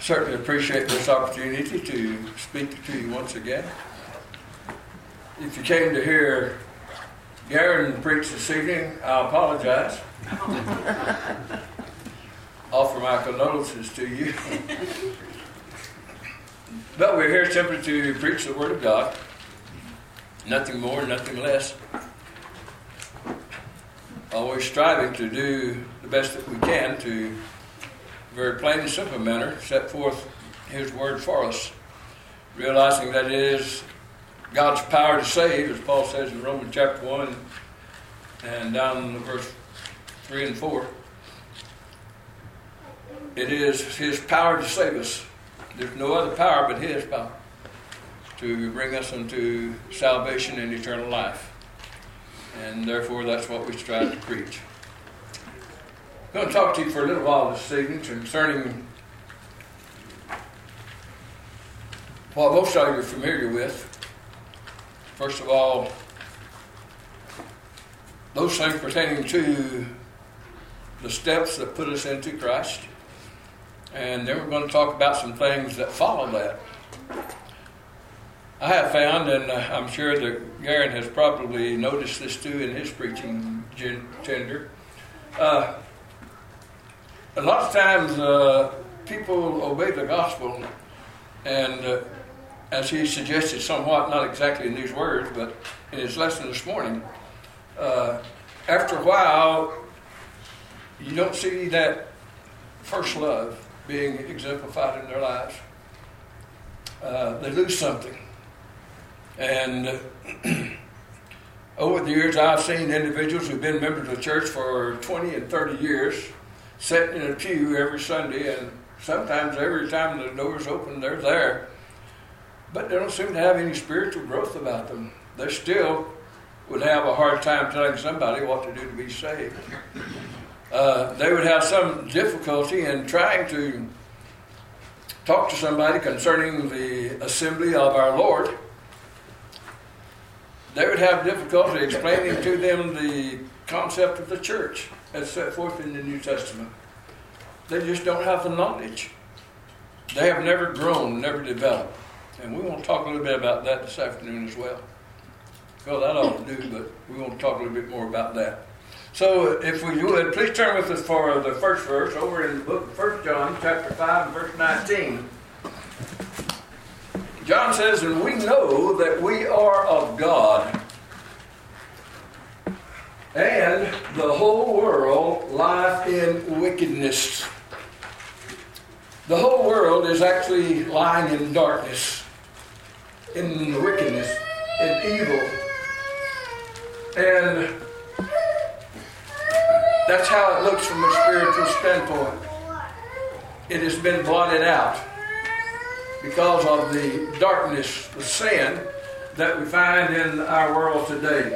Certainly appreciate this opportunity to speak to you once again. If you came to hear Garen preach this evening, I apologize. Offer my condolences to you. But we're here simply to preach the Word of God. Nothing more, nothing less. Always striving to do the best that we can to, very plain and simple manner, set forth His Word for us. Realizing that it is God's power to save, as Paul says in Romans chapter 1 and down in verse 3 and 4. It is His power to save us. There's no other power but His power to bring us into salvation and eternal life. And therefore, that's what we strive to preach. I'm going to talk to you for a little while this evening concerning what most of you are familiar with. First of all, those things pertaining to the steps that put us into Christ. And then we're going to talk about some things that follow that. I have found, and I'm sure that Garen has probably noticed this too in his preaching tender, a lot of times people obey the gospel, and as he suggested somewhat, not exactly in these words, but in his lesson this morning, after a while, you don't see that first love being exemplified in their lives. They lose something. And over the years, I've seen individuals who've been members of the church for 20 and 30 years, sitting in a pew every Sunday, and sometimes every time the doors open, they're there. But they don't seem to have any spiritual growth about them. They still would have a hard time telling somebody what to do to be saved. They would have some difficulty in trying to talk to somebody concerning the assembly of our Lord. They would have difficulty explaining to them the concept of the church as set forth in the New Testament. They just don't have the knowledge. They have never grown, never developed. And we want to talk a little bit about that this afternoon as well. Well, that ought to do, but we want to talk a little bit more about that. So if we would, please turn with us for the first verse over in the book of 1 John, chapter 5, and verse 19. John says, "And we know that we are of God, and the whole world lieth in wickedness." The whole world is actually lying in darkness, in wickedness, in evil. And that's how it looks from a spiritual standpoint. It has been blotted out because of the darkness, the sin that we find in our world today.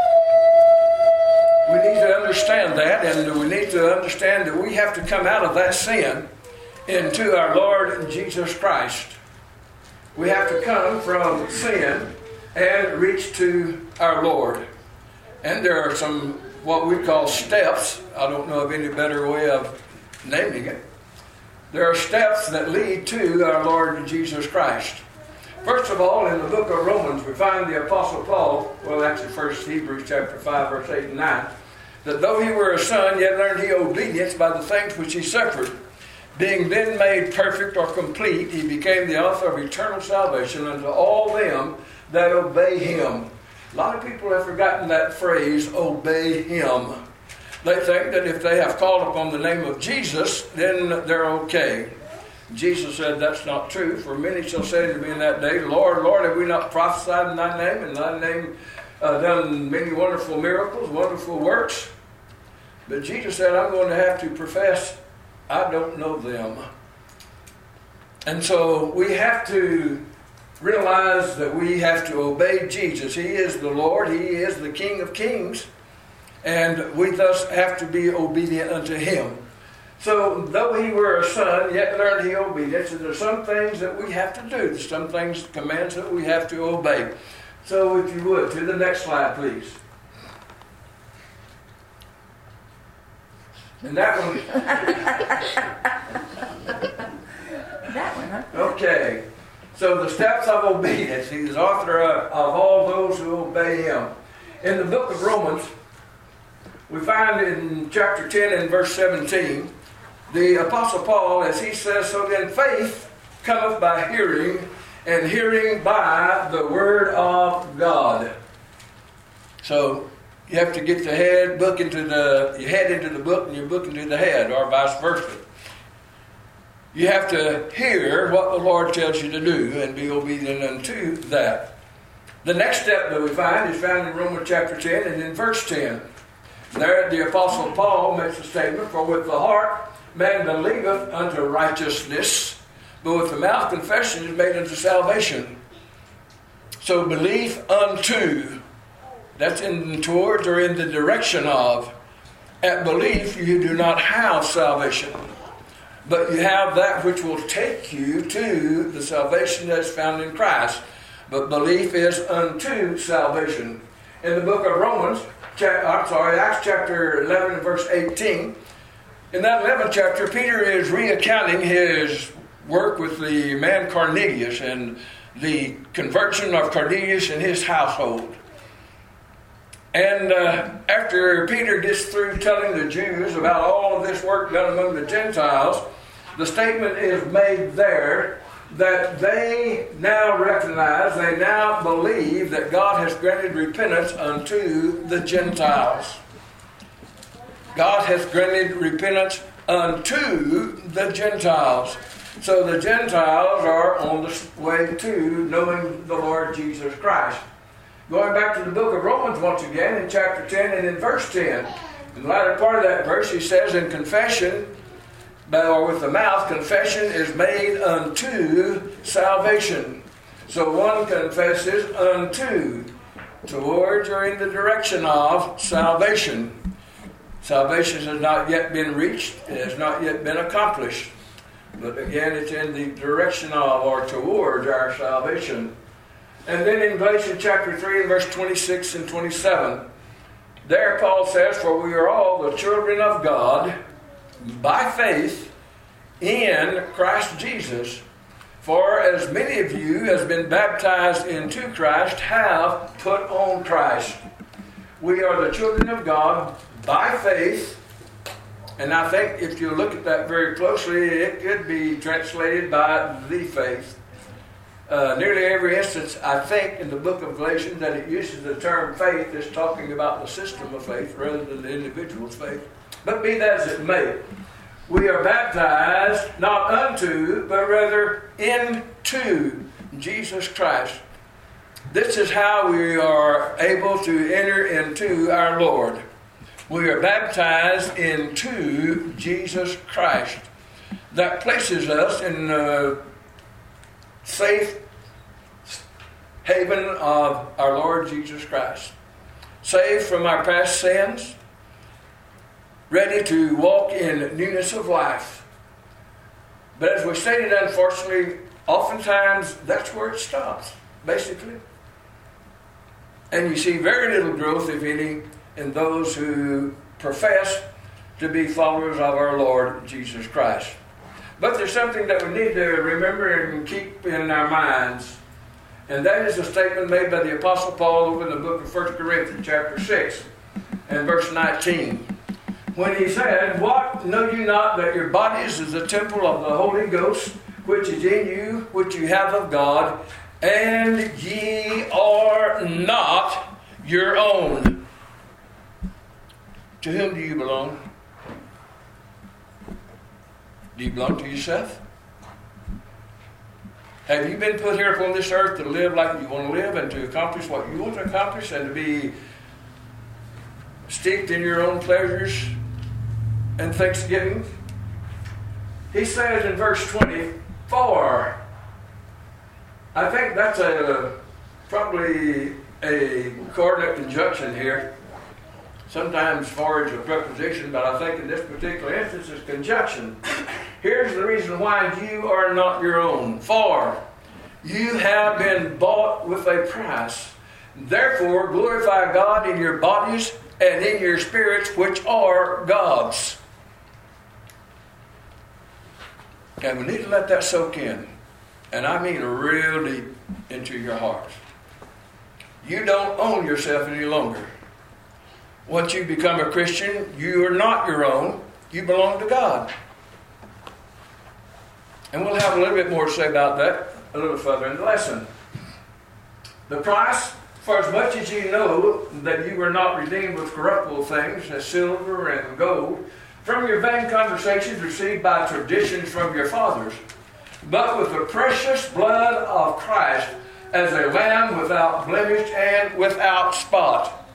We need to understand that, and we need to understand that we have to come out of that sin into our Lord Jesus Christ. We have to come from sin and reach to our Lord. And there are some what we call steps. I don't know of any better way of naming it. There are steps that lead to our Lord Jesus Christ. First of all, in the book of Romans, we find the Apostle Paul, well actually first Hebrews chapter 5, verse 8 and 9, that though he were a son, yet learned he obedience by the things which he suffered. Being then made perfect or complete, he became the author of eternal salvation unto all them that obey him. A lot of people have forgotten that phrase, obey him. They think that if they have called upon the name of Jesus, then they're okay. Jesus said that's not true. For many shall say to me in that day, Lord, Lord, have we not prophesied in thy name, and thy name done many wonderful miracles, wonderful works? But Jesus said, I'm going to have to profess, I don't know them. And so we have to realize that we have to obey Jesus. He is the Lord. He is the King of Kings. And we thus have to be obedient unto him. So, though he were a son, yet learned he obedience. And there's some things that we have to do. There's some things, commands that we have to obey. So, if you would, to the next slide, please. And that one... That Okay. So the steps of obedience. He is author of all those who obey him. In the book of Romans, we find in chapter 10 and verse 17, the Apostle Paul, as he says, so then faith cometh by hearing, and hearing by the word of God. So you have to get the head book into your head into the book and your book into the head, or vice versa. You have to hear what the Lord tells you to do and be obedient unto that. The next step that we find is found in Romans chapter 10 and in verse 10. There the Apostle Paul makes a statement, for with the heart man believeth unto righteousness, but with the mouth confession is made unto salvation. So belief unto, that's in towards or in the direction of. At belief you do not have salvation, but you have that which will take you to the salvation that is found in Christ. But belief is unto salvation. In the book of Acts chapter 11 and verse 18, in that 11th chapter, Peter is recounting his work with the man Cornelius and the conversion of Cornelius and his household. And after Peter gets through telling the Jews about all of this work done among the Gentiles, the statement is made there that they now recognize, they now believe that God has granted repentance unto the Gentiles. God has granted repentance unto the Gentiles. So the Gentiles are on the way to knowing the Lord Jesus Christ. Going back to the book of Romans once again in chapter 10 and in verse 10. In the latter part of that verse he says, in confession, or with the mouth, confession is made unto salvation. So one confesses unto, towards or in the direction of salvation. Salvation has not yet been reached, it has not yet been accomplished. But again, it's in the direction of or towards our salvation. And then in Galatians chapter 3 and verse 26 and 27, there Paul says, for we are all the children of God by faith in Christ Jesus. For as many of you as been baptized into Christ have put on Christ. We are the children of God by faith. And I think if you look at that very closely, it could be translated by the faith. Nearly every instance, I think, in the book of Galatians that it uses the term faith is talking about the system of faith rather than the individual's faith. But be that as it may, we are baptized not unto, but rather into Jesus Christ. This is how we are able to enter into our Lord. We are baptized into Jesus Christ. That places us in a safe haven of our Lord Jesus Christ. Saved from our past sins, ready to walk in newness of life. But as we stated, unfortunately, oftentimes that's where it stops, basically. And you see very little growth, if any, in those who profess to be followers of our Lord Jesus Christ. But there's something that we need to remember and keep in our minds. And that is a statement made by the Apostle Paul over in the book of 1 Corinthians chapter 6 and verse 19. When he said, what, know you not that your bodies is the temple of the Holy Ghost, which is in you, which you have of God, and ye are not your own. To whom do you belong? Do you belong to yourself? Have you been put here upon this earth to live like you want to live and to accomplish what you want to accomplish and to be steeped in your own pleasures and thanksgiving? He says in verse 20, for. I think that's probably a coordinate conjunction here. Sometimes for is a preposition, but I think in this particular instance it's conjunction. Here's the reason why you are not your own. For you have been bought with a price. Therefore glorify God in your bodies and in your spirits, which are God's. And we need to let that soak in. And I mean real deep into your heart. You don't own yourself any longer. Once you become a Christian, you are not your own. You belong to God. And we'll have a little bit more to say about that a little further in the lesson. The price, for as much as you know that you were not redeemed with corruptible things, as silver and gold, from your vain conversations received by traditions from your fathers, but with the precious blood of Christ, as a lamb without blemish and without spot.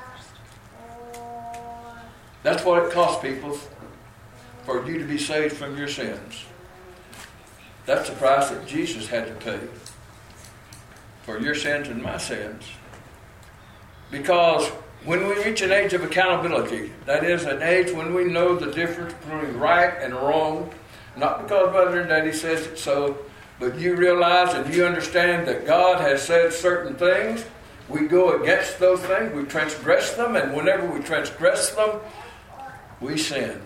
That's what it costs people for you to be saved from your sins. That's the price that Jesus had to pay for your sins and my sins. Because when we reach an age of accountability, that is an age when we know the difference between right and wrong, not because Mother and Daddy says it so, but you realize and you understand that God has said certain things. We go against those things. We transgress them. And whenever we transgress them, we sin.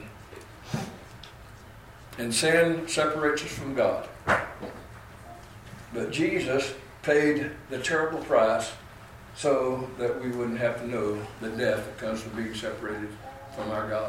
And sin separates us from God. But Jesus paid the terrible price so that we wouldn't have to know the death that comes from being separated from our God.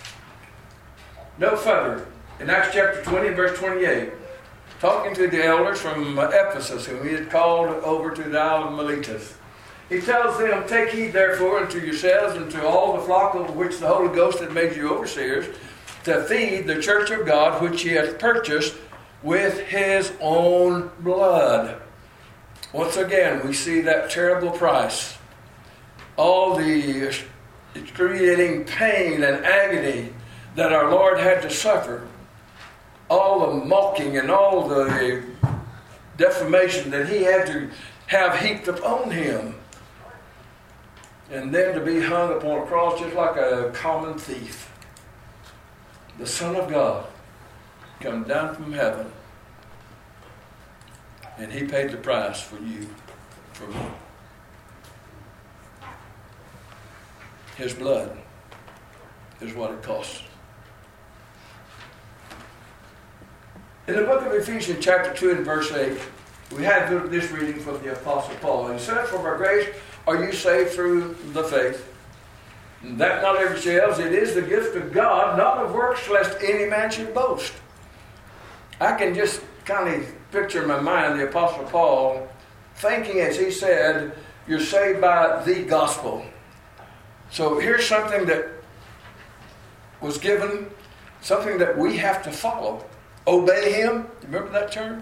No further. In Acts chapter 20 and verse 28, talking to the elders from Ephesus, whom he had called over to the Isle of Miletus, he tells them, "Take heed therefore unto yourselves and to all the flock over which the Holy Ghost hath made you overseers, to feed the church of God, which he hath purchased with his own blood." Once again, we see that terrible price. All the excruciating pain and agony that our Lord had to suffer. All the mocking and all the defamation that he had to have heaped upon him. And then to be hung upon a cross just like a common thief. The Son of God come down from heaven, and he paid the price for you, for me. His blood is what it costs. In the book of Ephesians chapter 2 and verse 8, we had this reading from the Apostle Paul. And he said, "For by grace are you saved through the faith, and that not of yourselves, it is the gift of God, not of works, lest any man should boast." I can just kind of picture in my mind the Apostle Paul thinking as he said, you're saved by the gospel. So here's something that was given, something that we have to follow. Obey him. Remember that term?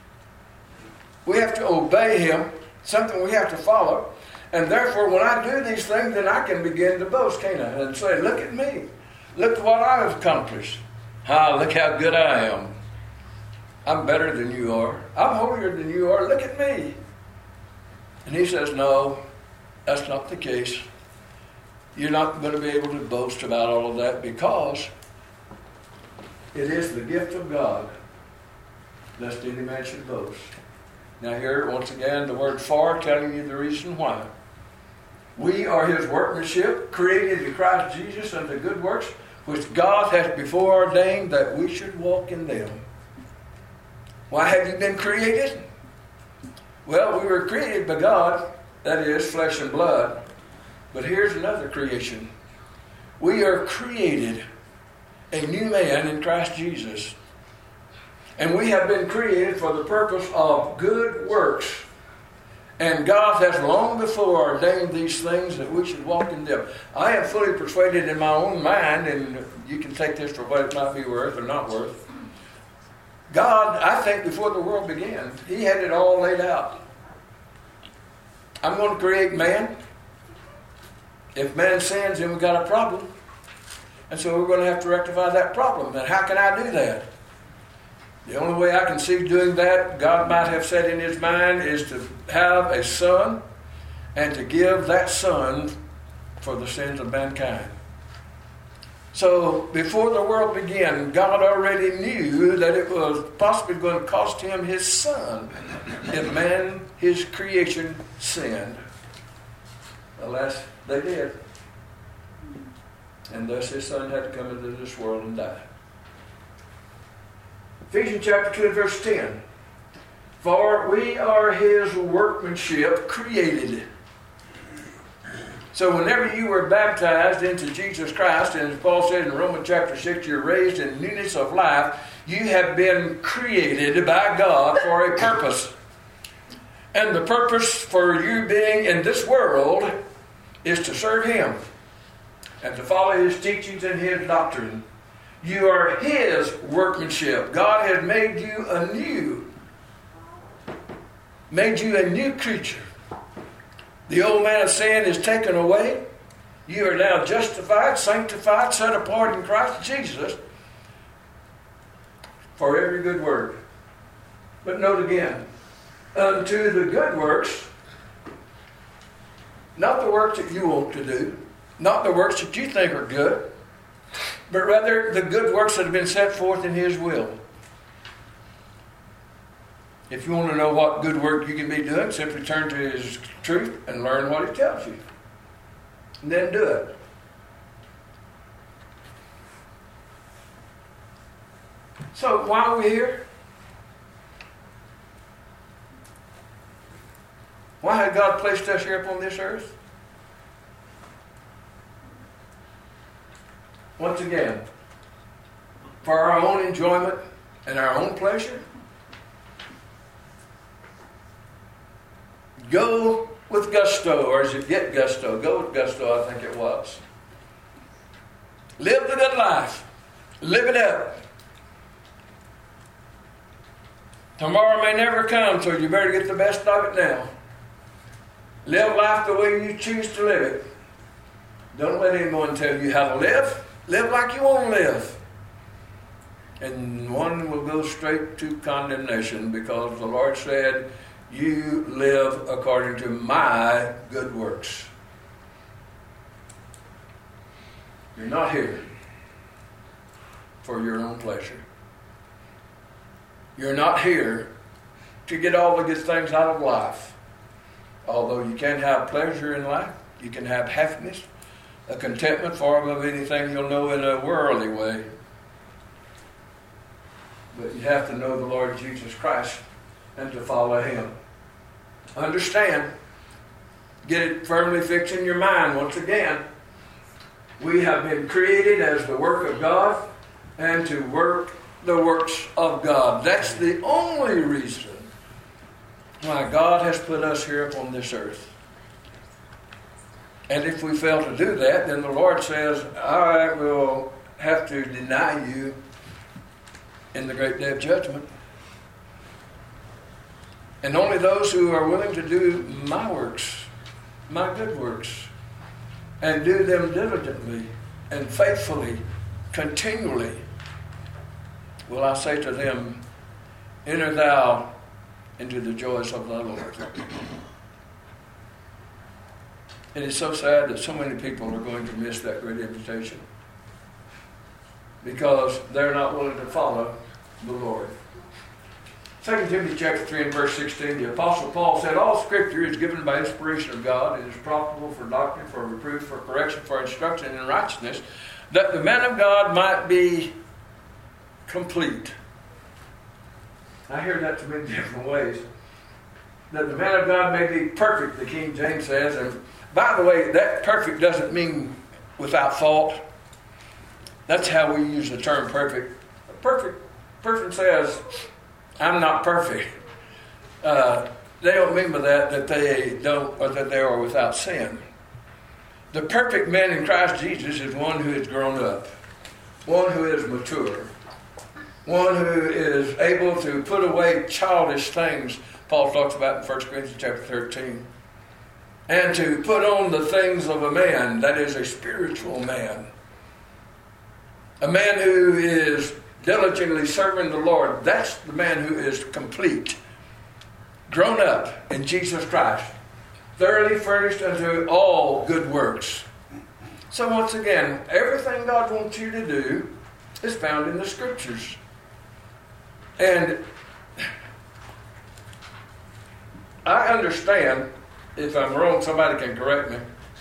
We have to obey him, something we have to follow. And therefore, when I do these things, then I can begin to boast, can't I? And say, look at me. Look at what I've accomplished. Look how good I am. I'm better than you are. I'm holier than you are. Look at me. And he says, no, that's not the case. You're not going to be able to boast about all of that because it is the gift of God, lest any man should boast. Now here, once again, the word "for" telling you the reason why. We are his workmanship, created in Christ Jesus unto good works, which God hath before ordained that we should walk in them. Why have you been created? Well, we were created by God, that is, flesh and blood. But here's another creation. We are created a new man in Christ Jesus. And we have been created for the purpose of good works. And God has long before ordained these things that we should walk in them. I am fully persuaded in my own mind, and you can take this for what it might be worth or not worth. God, I think before the world began, he had it all laid out. I'm going to create man. If man sins, then we've got a problem. And so we're going to have to rectify that problem. And how can I do that? The only way I can see doing that, God might have said in his mind, is to have a son and to give that son for the sins of mankind. So before the world began, God already knew that it was possibly going to cost him his son if man, his creation, sinned. Alas, they did. And thus his son had to come into this world and die. Ephesians chapter 2 and verse 10. For we are his workmanship created. So whenever you were baptized into Jesus Christ, and as Paul said in Romans chapter 6, you're raised in newness of life, you have been created by God for a purpose. And the purpose for you being in this world is to serve him and to follow his teachings and his doctrine. You are his workmanship. God has made you anew. Made you a new creature. The old man of sin is taken away. You are now justified, sanctified, set apart in Christ Jesus for every good work. But note again, unto the good works, not the works that you want to do, not the works that you think are good, but rather the good works that have been set forth in his will. If you want to know what good work you can be doing, simply turn to his truth and learn what he tells you. And then do it. So why are we here? Why had God placed us here upon this earth? Once again, for our own enjoyment and our own pleasure? Go with gusto, or is it get gusto? Go with gusto, I think it was. Live the good life. Live it up. Tomorrow may never come, so you better get the best of it now. Live life the way you choose to live it. Don't let anyone tell you how to live. Live like you want to live. And one will go straight to condemnation, because the Lord said, you live according to my good works. You're not here for your own pleasure. You're not here to get all the good things out of life. Although you can have pleasure in life, you can have happiness, a contentment far above anything you'll know in a worldly way. But you have to know the Lord Jesus Christ and to follow him. Understand, get it firmly fixed in your mind once again. We have been created as the work of God and to work the works of God. That's the only reason why God has put us here upon this earth. And if we fail to do that, then the Lord says, I will have to deny you in the great day of judgment. And only those who are willing to do my works, my good works, and do them diligently and faithfully, continually, will I say to them, enter thou into the joys of thy Lord. It is so sad that so many people are going to miss that great invitation because they're not willing to follow the Lord. 2 Timothy chapter 3 and verse 16, the Apostle Paul said, all Scripture is given by inspiration of God and is profitable for doctrine, for reproof, for correction, for instruction in righteousness, that the man of God might be complete. I hear that to many different ways. That the man of God may be perfect, the King James says. And by the way, that perfect doesn't mean without fault. That's how we use the term perfect. A perfect person says, I'm not perfect. They don't mean by that they don't, or that they are without sin. The perfect man in Christ Jesus is one who has grown up, one who is mature, one who is able to put away childish things Paul talks about in 1 Corinthians chapter 13, and to put on the things of a man, that is a spiritual man, a man who is diligently serving the Lord. That's the man who is complete, grown up in Jesus Christ, thoroughly furnished unto all good works. So once again, everything God wants you to do is found in the Scriptures. And I understand, if I'm wrong, somebody can correct me,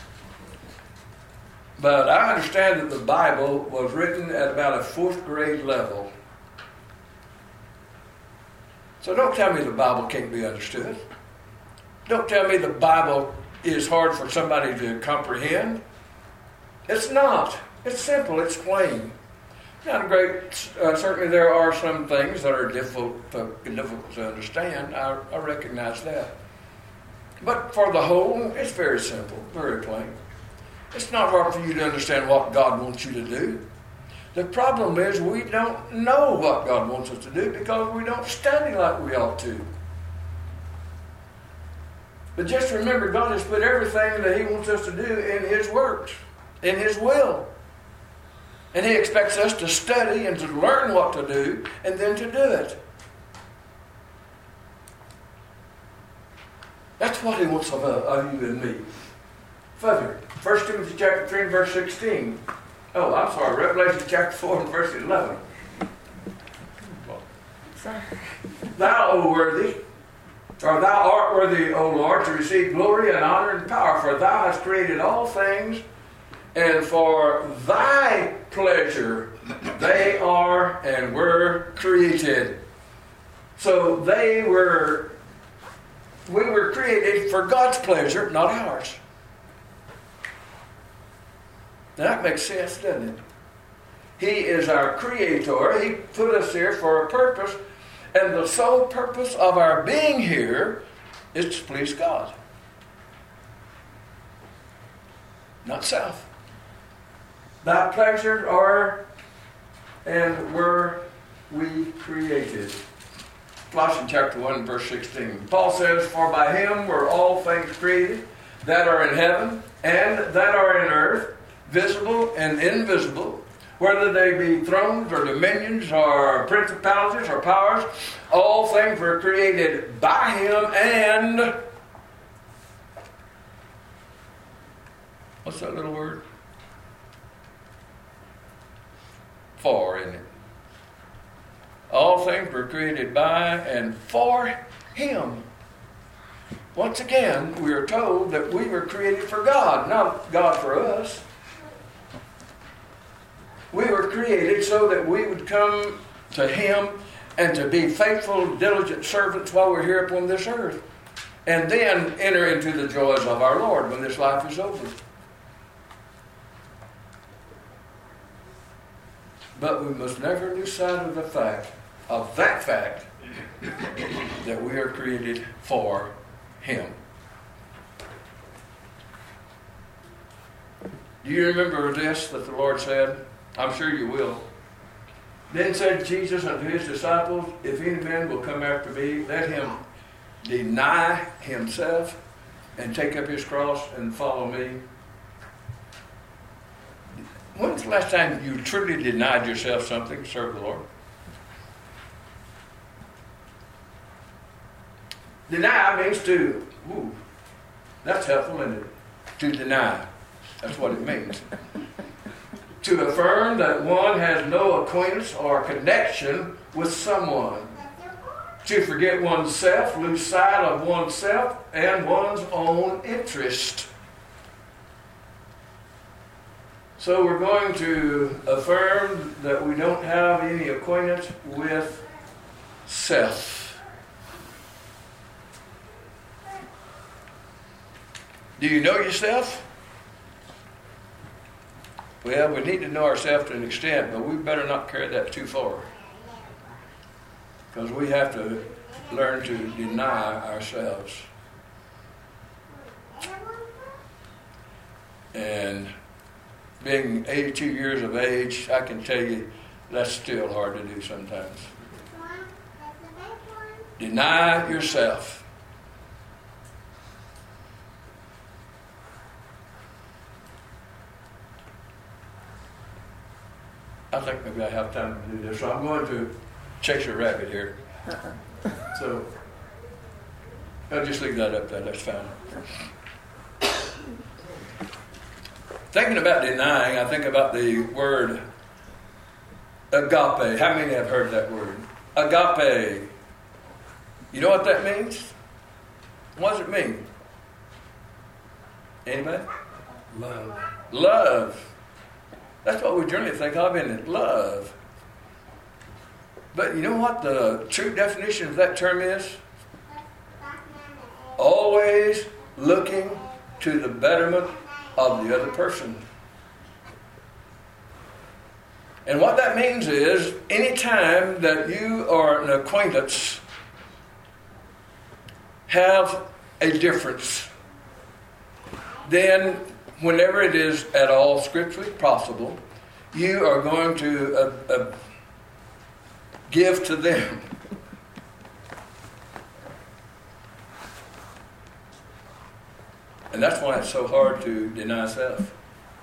but I understand that the Bible was written at about a 4th grade level. So don't tell me the Bible can't be understood. Don't tell me the Bible is hard for somebody to comprehend. It's not. It's simple. It's plain. Not great. Certainly there are some things that are difficult to understand. I recognize that. But for the whole, it's very simple, very plain. It's not hard for you to understand what God wants you to do. The problem is we don't know what God wants us to do because we don't study like we ought to. But just remember, God has put everything that He wants us to do in His works, in His will. And He expects us to study and to learn what to do and then to do it. That's what He wants of you and me. Further, 1 Timothy chapter 3 and verse 16. Oh, I'm sorry, Revelation chapter 4 and verse 11. Thou, O worthy, or thou art worthy, O Lord, to receive glory and honor and power, for thou hast created all things, and for thy pleasure they are and were created. So we were created for God's pleasure, not ours. Now that makes sense, doesn't it? He is our creator. He put us here for a purpose, and the sole purpose of our being here is to please God, not self. Thy pleasures are and were we created. Colossians chapter 1 verse 16. Paul says, for by Him were all things created, that are in heaven and that are in earth, visible and invisible, whether they be thrones or dominions or principalities or powers, all things were created by Him and... What's that little word? For, isn't it? All things were created by and for Him. Once again, we are told that we were created for God, not God for us. We were created so that we would come to Him and to be faithful, diligent servants while we're here upon this earth. And then enter into the joys of our Lord when this life is over. But we must never lose sight of that fact, that we are created for Him. Do you remember this that the Lord said? I'm sure you will. Then said Jesus unto His disciples, if any man will come after me, let him deny himself and take up his cross and follow me. When's the last time you truly denied yourself something to serve the Lord? Deny means to, that's helpful, isn't it? To deny. That's what it means. To affirm that one has no acquaintance or connection with someone. To forget oneself, lose sight of oneself and one's own interest. So we're going to affirm that we don't have any acquaintance with self. Do you know yourself? Well, we need to know ourselves to an extent, but we better not carry that too far. Because we have to learn to deny ourselves. And being 82 years of age, I can tell you that's still hard to do sometimes. Deny yourself. I think maybe I have time to do this, so I'm going to chase a rabbit here. So I'll just leave that up there, that's fine. Thinking about denying, I think about the word agape. How many have heard that word? Agape. You know what that means? What does it mean? Anybody? Love. Love. That's what we generally think of in it, love. But you know what the true definition of that term is? Always looking to the betterment of the other person. And what that means is, any time that you or an acquaintance have a difference, then whenever it is at all scripturally possible, you are going to give to them. And that's why it's so hard to deny self.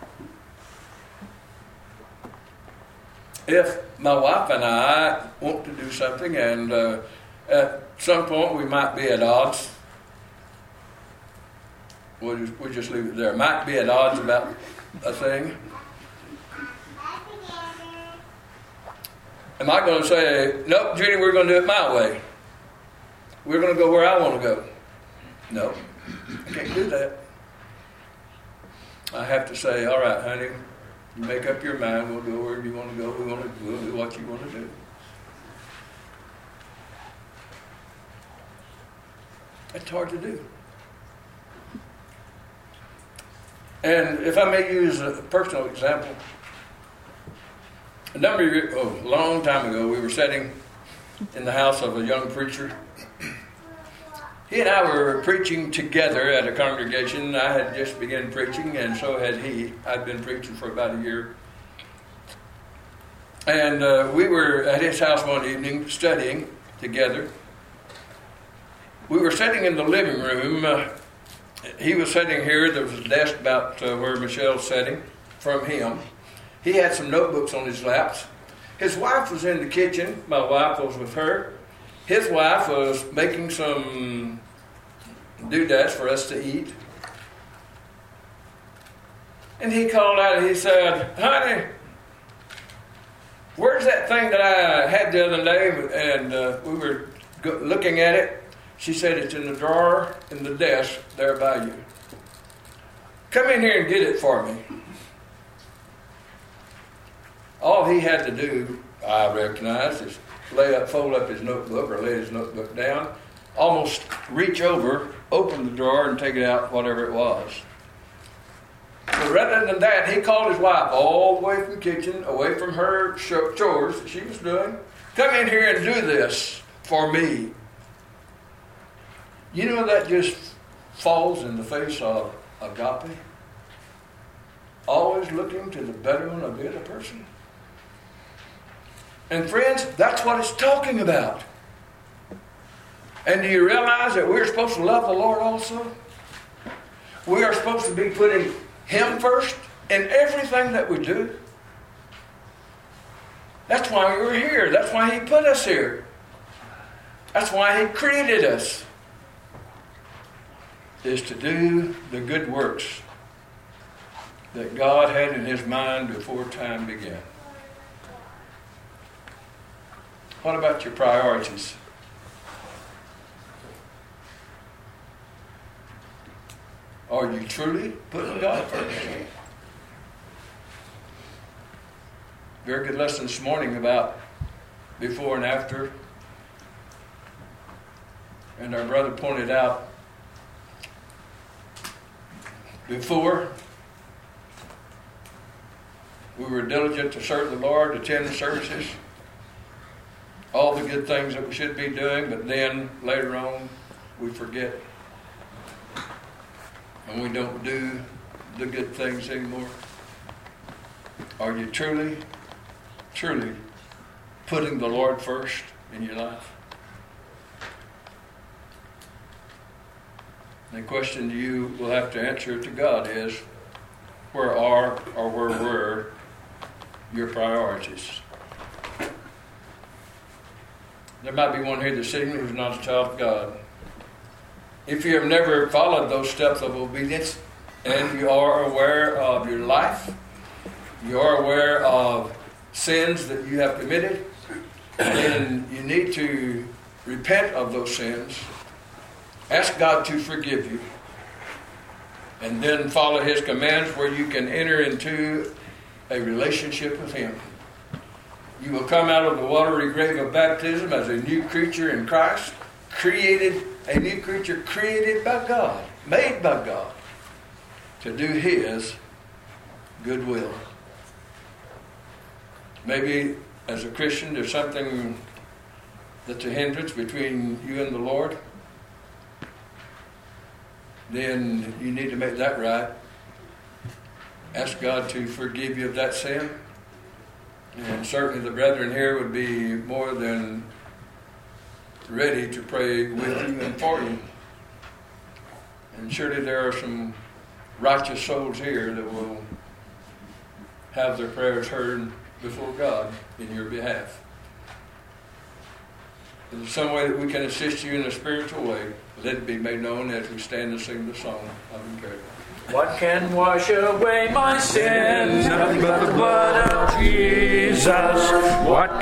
If my wife and I want to do something, and at some point we might be at odds, we'll just leave it there. Might be at odds about a thing. Am I going to say, nope, Judy, we're going to do it my way? We're going to go where I want to go? No, I can't do that. I have to say, all right, honey, you make up your mind. We'll go where you want to go. We'll do what you want to do. It's hard to do. And if I may use a personal example, a long time ago, we were sitting in the house of a young preacher. He and I were preaching together at a congregation. I had just begun preaching, and so had he. I'd been preaching for about a year. And we were at his house one evening studying together. We were sitting in the living room. He was sitting here. There was a desk about where Michelle's sitting from him. He had some notebooks on his laps. His wife was in the kitchen. My wife was with her. His wife was making some doodads for us to eat. And he called out and he said, honey, where's that thing that I had the other day? And we were looking at it. She said, it's in the drawer in the desk there by you. Come in here and get it for me. All he had to do, I recognized, is fold up his notebook or lay his notebook down, almost reach over, open the drawer and take it out, whatever it was. But rather than that, he called his wife all the way from the kitchen, away from her chores that she was doing. Come in here and do this for me. You know, that just falls in the face of agape. Always looking to the betterment of the other person. And friends, that's what it's talking about. And do you realize that we're supposed to love the Lord also? We are supposed to be putting Him first in everything that we do. That's why we're here. That's why He put us here. That's why He created us. Is to do the good works that God had in His mind before time began. What about your priorities? Are you truly putting God first? Very good lesson this morning about before and after. And our brother pointed out, before, we were diligent to serve the Lord, attend the services, all the good things that we should be doing, but then later on we forget and we don't do the good things anymore. Are you truly putting the Lord first in your life? The question you will have to answer to God is, where are or where were your priorities? There might be one here this evening who's not a child of God. If you have never followed those steps of obedience, and you are aware of your life, you are aware of sins that you have committed, then you need to repent of those sins. Ask God to forgive you. And then follow His commands where you can enter into a relationship with Him. You will come out of the watery grave of baptism as a new creature in Christ, a new creature created by God, made by God, to do His good will. Maybe as a Christian there's something that's a hindrance between you and the Lord. Then you need to make that right. Ask God to forgive you of that sin. And certainly the brethren here would be more than ready to pray with you and for you. And surely there are some righteous souls here that will have their prayers heard before God in your behalf. If there's some way that we can assist you in a spiritual way, let it be made known as we stand and sing the song of encouragement. What can wash away my sins? Nothing but the blood of Jesus. What